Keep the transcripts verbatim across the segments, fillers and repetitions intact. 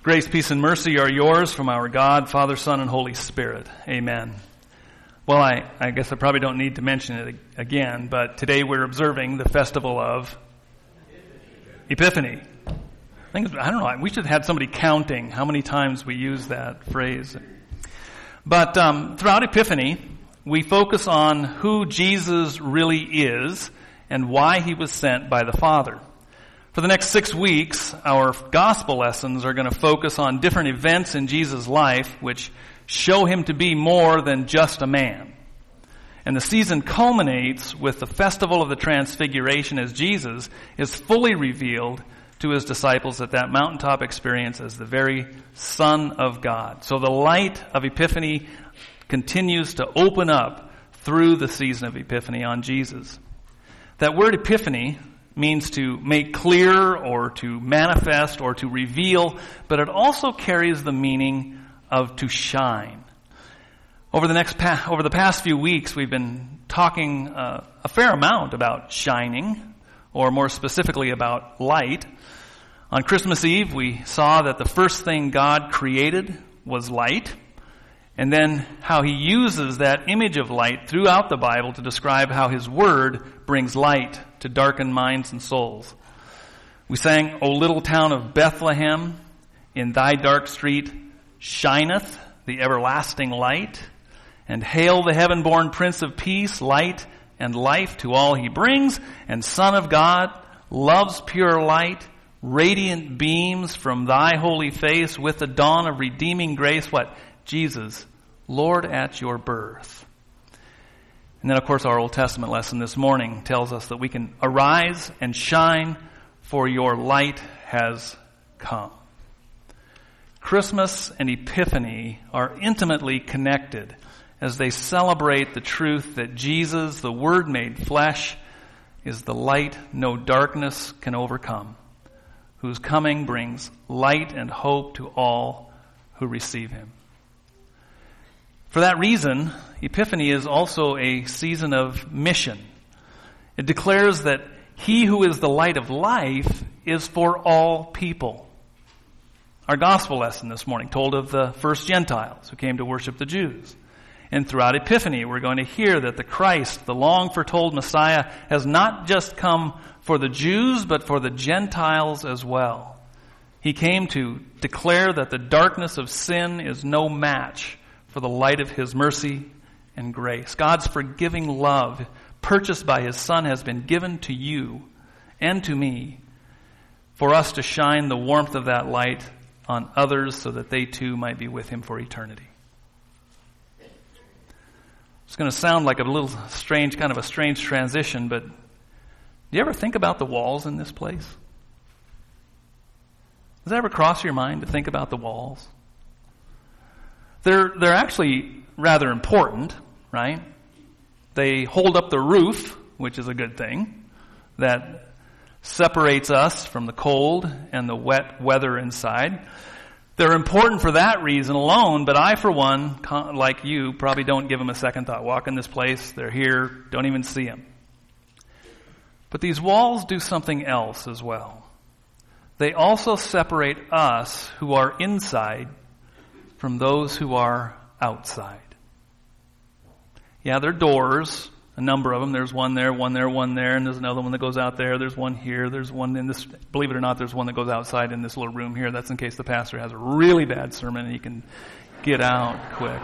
Grace, peace, and mercy are yours from our God, Father, Son, and Holy Spirit. Amen. Well, I, I guess I probably don't need to mention it again, but today we're observing the festival of Epiphany. I think, I don't know, we should have had somebody counting how many times we use that phrase. But um, throughout Epiphany, we focus on who Jesus really is and why he was sent by the Father. For the next six weeks, our gospel lessons are going to focus on different events in Jesus' life which show him to be more than just a man. And the season culminates with the festival of the Transfiguration as Jesus is fully revealed to his disciples at that mountaintop experience as the very Son of God. So the light of Epiphany continues to open up through the season of Epiphany on Jesus. That word Epiphany means to make clear or to manifest or to reveal, but it also carries the meaning of to shine. Over the next pa- over the past few weeks, we've been talking uh, a fair amount about shining, or more specifically about light. On Christmas Eve, we saw that the first thing God created was light, and then how he uses that image of light throughout the Bible to describe how his word brings light to darkened minds and souls. We sang, O little town of Bethlehem, in thy dark street shineth the everlasting light, and hail the heaven-born Prince of Peace, light and life to all he brings, and Son of God, love's pure light, radiant beams from thy holy face with the dawn of redeeming grace. What? Jesus, Lord at your birth. And then, of course, our Old Testament lesson this morning tells us that we can arise and shine, for your light has come. Christmas and Epiphany are intimately connected as they celebrate the truth that Jesus, the Word made flesh, is the light no darkness can overcome, whose coming brings light and hope to all who receive him. For that reason, Epiphany is also a season of mission. It declares that he who is the light of life is for all people. Our gospel lesson this morning told of the first Gentiles who came to worship the Jews. And throughout Epiphany, we're going to hear that the Christ, the long-foretold Messiah, has not just come for the Jews, but for the Gentiles as well. He came to declare that the darkness of sin is no match for the light of his mercy and grace. God's forgiving love, purchased by his Son, has been given to you and to me for us to shine the warmth of that light on others so that they too might be with him for eternity. It's going to sound like a little strange, kind of a strange transition, but do you ever think about the walls in this place? Does that ever cross your mind to think about the walls? They're, they're actually rather important, right? They hold up the roof, which is a good thing, that separates us from the cold and the wet weather inside. They're important for that reason alone, but I, for one, like you, probably don't give them a second thought. Walk in this place, they're here, don't even see them. But these walls do something else as well. They also separate us who are inside from those who are outside. Yeah, they're doors, a number of them. There's one there, one there, one there, and there's another one that goes out there. There's one here. There's one in this, believe it or not, there's one that goes outside in this little room here. That's in case the pastor has a really bad sermon and he can get out quick.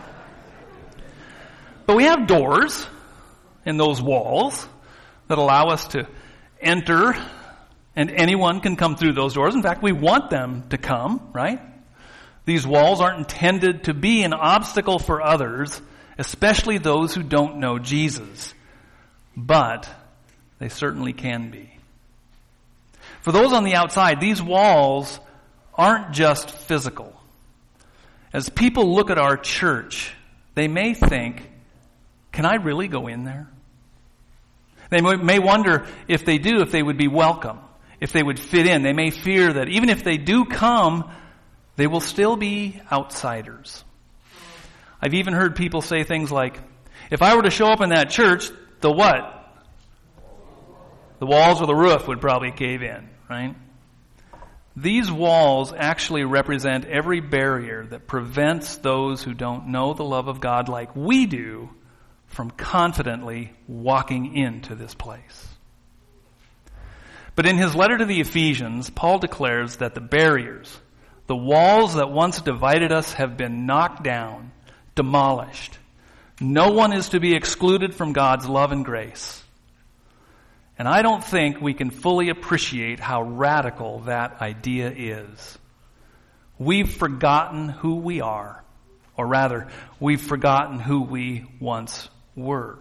But we have doors in those walls that allow us to enter, and anyone can come through those doors. In fact, we want them to come, right? These walls aren't intended to be an obstacle for others, especially those who don't know Jesus. But they certainly can be. For those on the outside, these walls aren't just physical. As people look at our church, they may think, can I really go in there? They may wonder if they do, if they would be welcome, if they would fit in. They may fear that even if they do come, they will still be outsiders. I've even heard people say things like, if I were to show up in that church, the what? The walls or the roof would probably cave in, right? These walls actually represent every barrier that prevents those who don't know the love of God like we do from confidently walking into this place. But in his letter to the Ephesians, Paul declares that the barriers, the walls that once divided us, have been knocked down, demolished. No one is to be excluded from God's love and grace. And I don't think we can fully appreciate how radical that idea is. We've forgotten who we are, or rather, we've forgotten who we once were.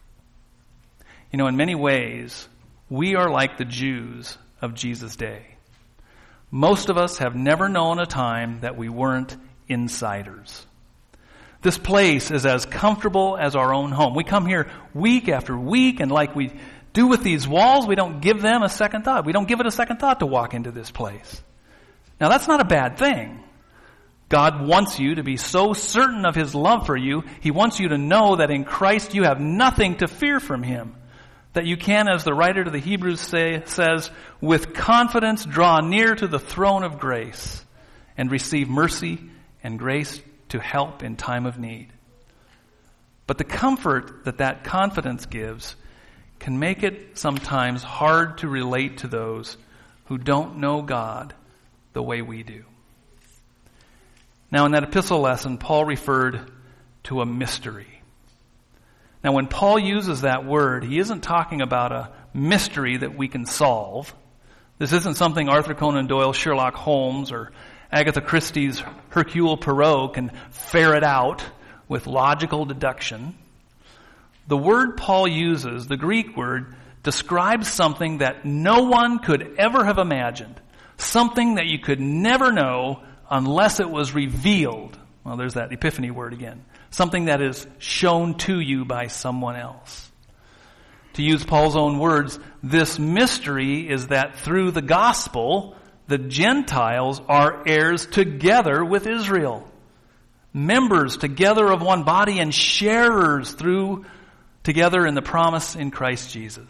You know, in many ways, we are like the Jews of Jesus' day. Most of us have never known a time that we weren't insiders. This place is as comfortable as our own home. We come here week after week, and like we do with these walls, we don't give them a second thought. We don't give it a second thought to walk into this place. Now, that's not a bad thing. God wants you to be so certain of his love for you. He wants you to know that in Christ you have nothing to fear from him. That you can, as the writer to the Hebrews say, says, with confidence draw near to the throne of grace and receive mercy and grace to help in time of need. But the comfort that that confidence gives can make it sometimes hard to relate to those who don't know God the way we do. Now, in that epistle lesson, Paul referred to a mystery. Now, when Paul uses that word, he isn't talking about a mystery that we can solve. This isn't something Arthur Conan Doyle, Sherlock Holmes, or Agatha Christie's Hercule Poirot can ferret out with logical deduction. The word Paul uses, the Greek word, describes something that no one could ever have imagined. Something that you could never know unless it was revealed. Well, there's that epiphany word again. Something that is shown to you by someone else. To use Paul's own words, this mystery is that through the gospel, the Gentiles are heirs together with Israel. Members together of one body and sharers through together in the promise in Christ Jesus.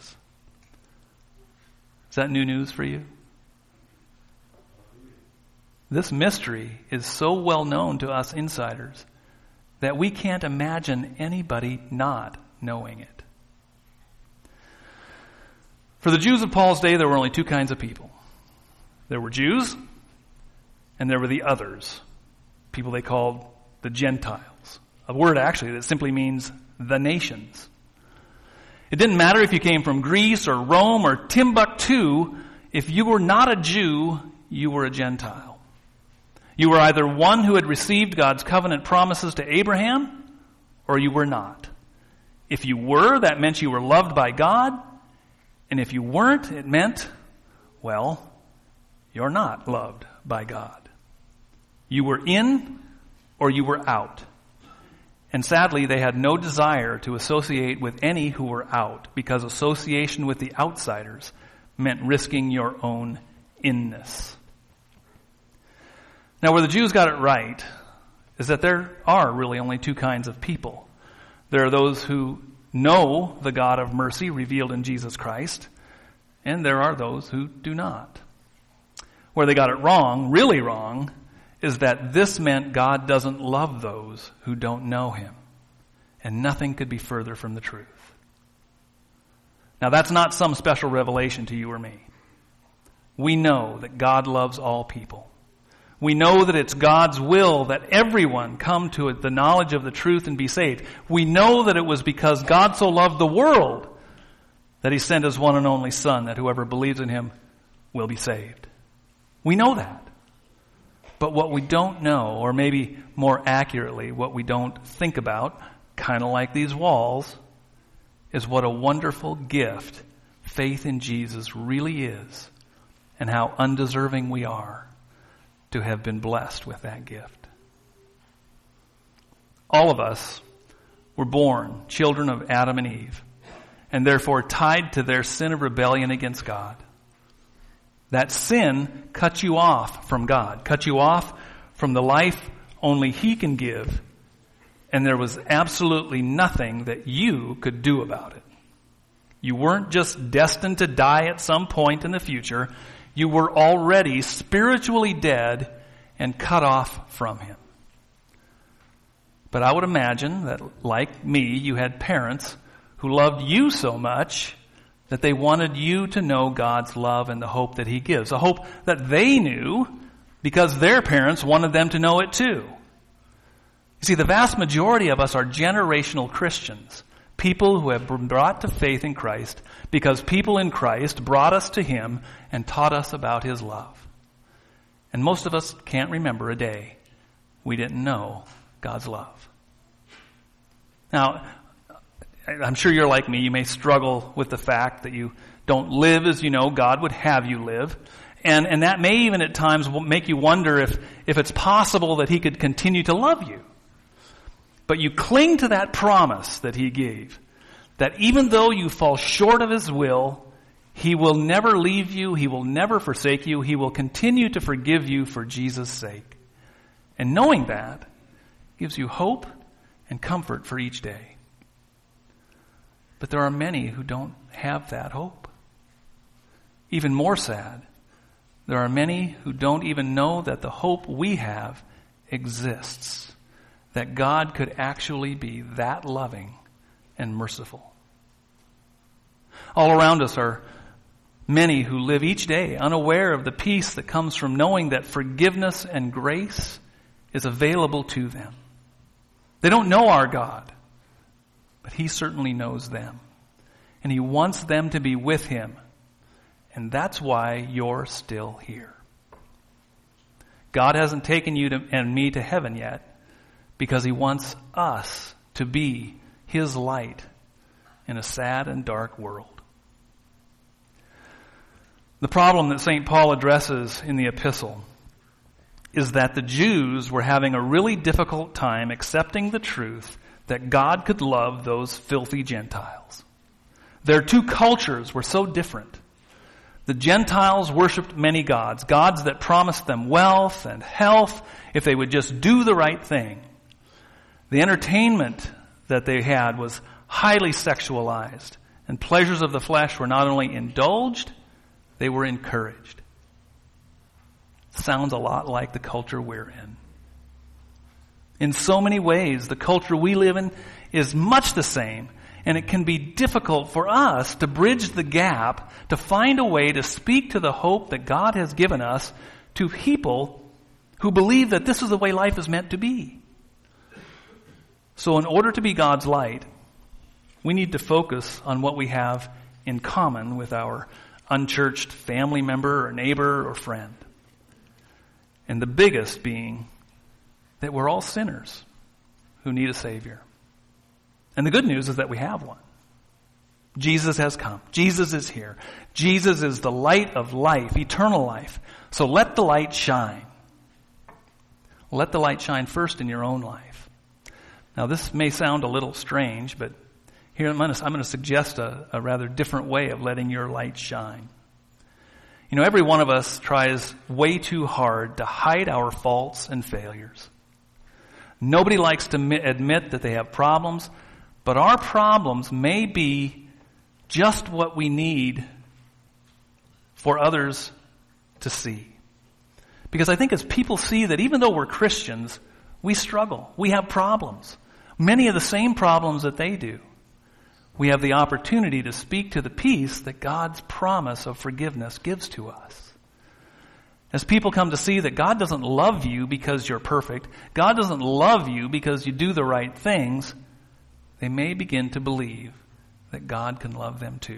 Is that new news for you? This mystery is so well known to us insiders that we can't imagine anybody not knowing it. For the Jews of Paul's day, there were only two kinds of people. There were Jews, and there were the others, people they called the Gentiles, a word actually that simply means the nations. It didn't matter if you came from Greece or Rome or Timbuktu. If you were not a Jew, you were a Gentile. You were either one who had received God's covenant promises to Abraham, or you were not. If you were, that meant you were loved by God. And if you weren't, it meant, well, you're not loved by God. You were in or you were out. And sadly, they had no desire to associate with any who were out, because association with the outsiders meant risking your own inness. Now, where the Jews got it right is that there are really only two kinds of people. There are those who know the God of mercy revealed in Jesus Christ, and there are those who do not. Where they got it wrong, really wrong, is that this meant God doesn't love those who don't know him. And nothing could be further from the truth. Now, that's not some special revelation to you or me. We know that God loves all people. We know that it's God's will that everyone come to the knowledge of the truth and be saved. We know that it was because God so loved the world that he sent his one and only Son, that whoever believes in him will be saved. We know that. But what we don't know, or maybe more accurately, what we don't think about, kind of like these walls, is what a wonderful gift faith in Jesus really is, and how undeserving we are to have been blessed with that gift. All of us were born children of Adam and Eve, and therefore tied to their sin of rebellion against God. That sin cut you off from God, cut you off from the life only he can give, and there was absolutely nothing that you could do about it. You weren't just destined to die at some point in the future. you were already spiritually dead and cut off from him. But I would imagine that, like me, you had parents who loved you so much that they wanted you to know God's love and the hope that he gives. A hope that they knew because their parents wanted them to know it too. You see, the vast majority of us are generational Christians, people who have been brought to faith in Christ because people in Christ brought us to him and taught us about his love. And most of us can't remember a day we didn't know God's love. Now, I'm sure you're like me. You may struggle with the fact that you don't live as you know God would have you live. And, and that may even at times make you wonder if, if it's possible that he could continue to love you. But you cling to that promise that he gave, that even though you fall short of his will, he will never leave you, he will never forsake you, he will continue to forgive you for Jesus' sake. And knowing that gives you hope and comfort for each day. But there are many who don't have that hope. Even more sad, there are many who don't even know that the hope we have exists, that God could actually be that loving and merciful. All around us are many who live each day unaware of the peace that comes from knowing that forgiveness and grace is available to them. They don't know our God, but he certainly knows them. And he wants them to be with him. And that's why you're still here. God hasn't taken you to, and me to heaven yet because he wants us to be his light in a sad and dark world. The problem that Saint Paul addresses in the epistle is that the Jews were having a really difficult time accepting the truth that God could love those filthy Gentiles. Their two cultures were so different. The Gentiles worshipped many gods, gods that promised them wealth and health if they would just do the right thing. The entertainment that they had was highly sexualized, and pleasures of the flesh were not only indulged, they were encouraged. Sounds a lot like the culture we're in. In so many ways, the culture we live in is much the same, and it can be difficult for us to bridge the gap, to find a way to speak to the hope that God has given us to people who believe that this is the way life is meant to be. So in order to be God's light, we need to focus on what we have in common with our unchurched family member or neighbor or friend. And the biggest being that we're all sinners who need a Savior. And the good news is that we have one. Jesus has come. Jesus is here. Jesus is the light of life, eternal life. So let the light shine. Let the light shine first in your own life. Now this may sound a little strange, but here I'm going to, I'm going to suggest a, a rather different way of letting your light shine. You know, every one of us tries way too hard to hide our faults and failures. Nobody likes to admit that they have problems, but our problems may be just what we need for others to see. Because I think as people see that even though we're Christians, we struggle. We have problems. Many of the same problems that they do. We have the opportunity to speak to the peace that God's promise of forgiveness gives to us. As people come to see that God doesn't love you because you're perfect, God doesn't love you because you do the right things, they may begin to believe that God can love them too.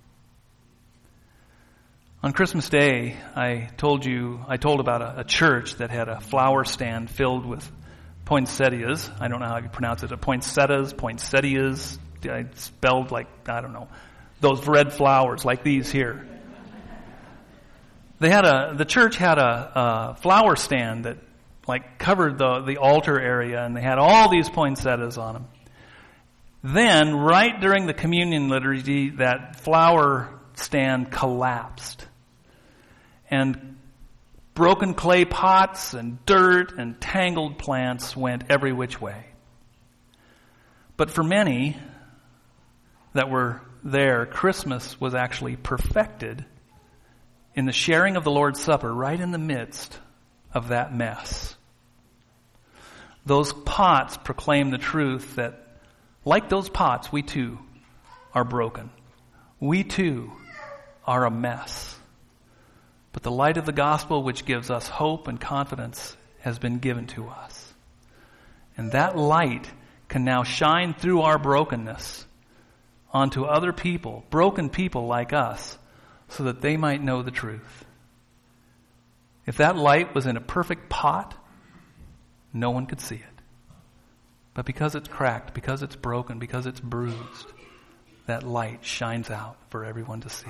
On Christmas Day, I told you, I told about a, a church that had a flower stand filled with poinsettias. I don't know how you pronounce it, poinsettias, poinsettias. I spelled like, I don't know, those red flowers like these here. They had a, the church had a, a flower stand that like covered the, the altar area, and they had all these poinsettias on them. Then, right during the communion liturgy, that flower stand collapsed. And broken clay pots and dirt and tangled plants went every which way. But for many that were there, Christmas was actually perfected in the sharing of the Lord's Supper, right in the midst of that mess. Those pots proclaim the truth that, like those pots, we too are broken. We too are a mess. But the light of the gospel, which gives us hope and confidence, has been given to us. And that light can now shine through our brokenness onto other people, broken people like us, so that they might know the truth. If that light was in a perfect pot, no one could see it. But because it's cracked, because it's broken, because it's bruised, that light shines out for everyone to see.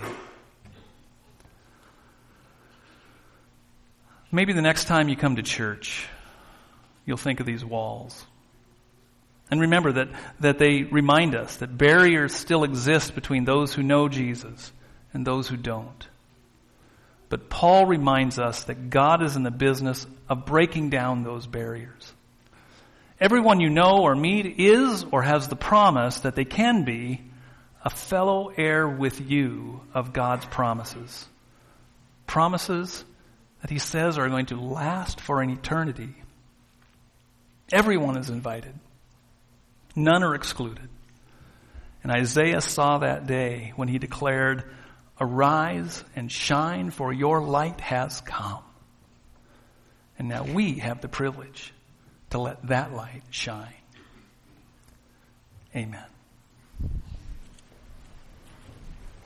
Maybe the next time you come to church, you'll think of these walls. And remember that, that they remind us that barriers still exist between those who know Jesus and those who don't. But Paul reminds us that God is in the business of breaking down those barriers. Everyone you know or meet is or has the promise that they can be a fellow heir with you of God's promises. Promises that he says are going to last for an eternity. Everyone is invited. None are excluded. And Isaiah saw that day when he declared, "Arise and shine, for your light has come." And now we have the privilege to let that light shine. Amen.